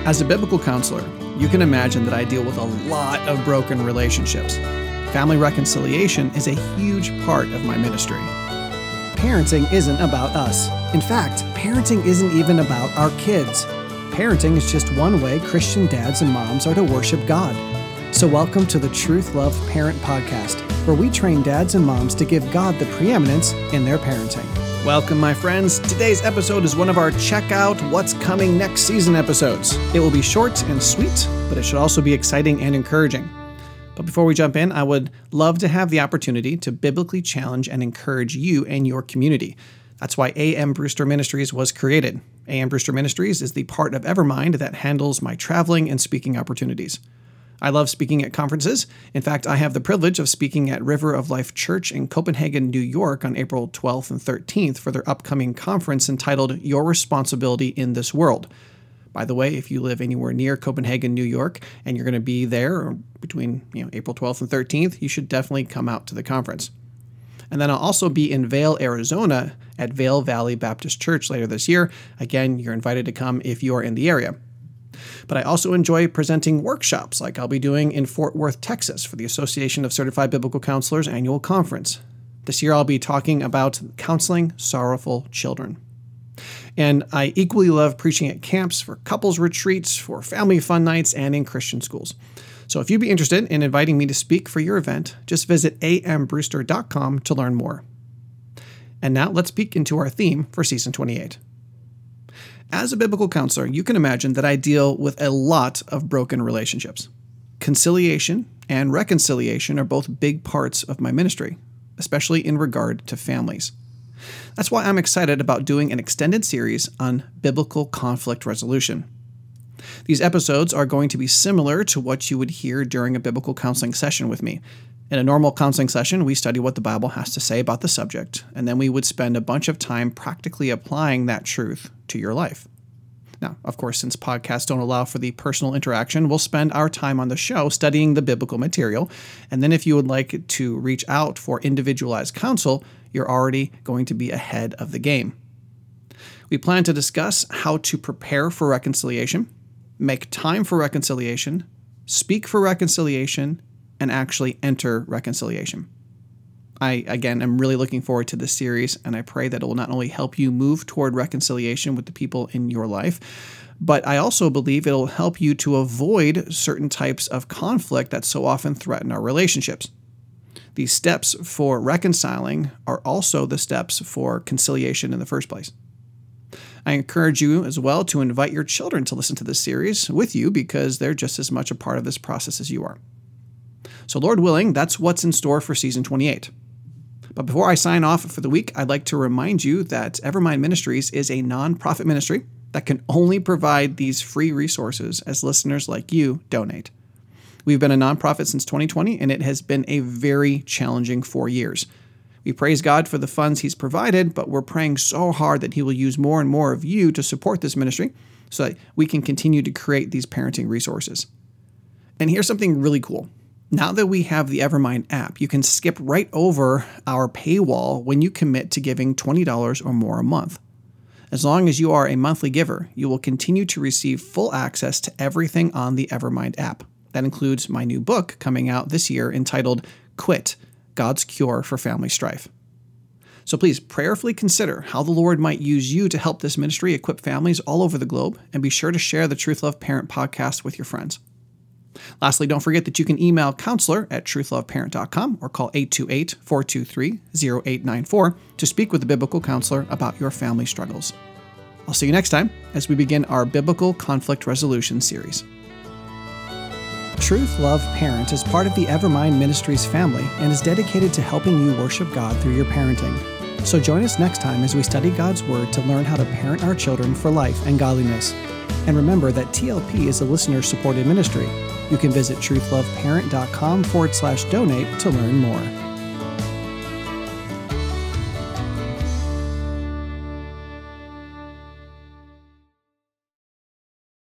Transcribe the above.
As a biblical counselor, you can imagine that I deal with a lot of broken relationships. Family reconciliation is a huge part of my ministry. Parenting isn't about us. In fact, parenting isn't even about our kids. Parenting is just one way Christian dads and moms are to worship God. So welcome to the Truth Love Parent Podcast, where we train dads and moms to give God the preeminence in their parenting. Welcome, my friends. Today's episode is one of our Check Out What's Coming Next Season episodes. It will be short and sweet, but it should also be exciting and encouraging. But before we jump in, I would love to have the opportunity to biblically challenge and encourage you and your community. That's why A.M. Brewster Ministries was created. A.M. Brewster Ministries is the part of Evermind that handles my traveling and speaking opportunities. I love speaking at conferences. In fact, I have the privilege of speaking at River of Life Church in Copenhagen, New York on April 12th and 13th for their upcoming conference entitled Your Responsibility in This World. By the way, if you live anywhere near Copenhagen, New York, and you're going to be there between April 12th and 13th, you should definitely come out to the conference. And then I'll also be in Vail, Arizona at Vail Valley Baptist Church later this year. Again, you're invited to come if you are in the area. But I also enjoy presenting workshops like I'll be doing in Fort Worth, Texas for the Association of Certified Biblical Counselors annual conference. This year I'll be talking about counseling sorrowful children. And I equally love preaching at camps, for couples retreats, for family fun nights, and in Christian schools. So if you'd be interested in inviting me to speak for your event, just visit ambrewster.com to learn more. And now let's peek into our theme for Season 28. As a biblical counselor, you can imagine that I deal with a lot of broken relationships. Conciliation and reconciliation are both big parts of my ministry, especially in regard to families. That's why I'm excited about doing an extended series on biblical conflict resolution. These episodes are going to be similar to what you would hear during a biblical counseling session with me. In a normal counseling session, we study what the Bible has to say about the subject, and then we would spend a bunch of time practically applying that truth to your life. Now, of course, since podcasts don't allow for the personal interaction, we'll spend our time on the show studying the biblical material, and then if you would like to reach out for individualized counsel, you're already going to be ahead of the game. We plan to discuss how to prepare for reconciliation, make time for reconciliation, speak for reconciliation, and actually enter reconciliation. I, again, am really looking forward to this series, and I pray that it will not only help you move toward reconciliation with the people in your life, but I also believe it'll help you to avoid certain types of conflict that so often threaten our relationships. These steps for reconciling are also the steps for conciliation in the first place. I encourage you as well to invite your children to listen to this series with you because they're just as much a part of this process as you are. So Lord willing, that's what's in store for Season 28. But before I sign off for the week, I'd like to remind you that Evermind Ministries is a nonprofit ministry that can only provide these free resources as listeners like you donate. We've been a nonprofit since 2020, and it has been a very challenging 4 years. We praise God for the funds He's provided, but we're praying so hard that He will use more and more of you to support this ministry so that we can continue to create these parenting resources. And here's something really cool. Now that we have the Evermind app, you can skip right over our paywall when you commit to giving $20 or more a month. As long as you are a monthly giver, you will continue to receive full access to everything on the Evermind app. That includes my new book coming out this year entitled Quit: God's Cure for Family Strife. So please prayerfully consider how the Lord might use you to help this ministry equip families all over the globe, and be sure to share the Truth Love Parent podcast with your friends. Lastly, don't forget that you can email counselor@truthloveparent.com or call 828-423-0894 to speak with a biblical counselor about your family struggles. I'll see you next time as we begin our Biblical Conflict Resolution series. Truth Love Parent is part of the Evermind Ministries family and is dedicated to helping you worship God through your parenting. So join us next time as we study God's Word to learn how to parent our children for life and godliness. And remember that TLP is a listener-supported ministry. You can visit truthloveparent.com/donate to learn more.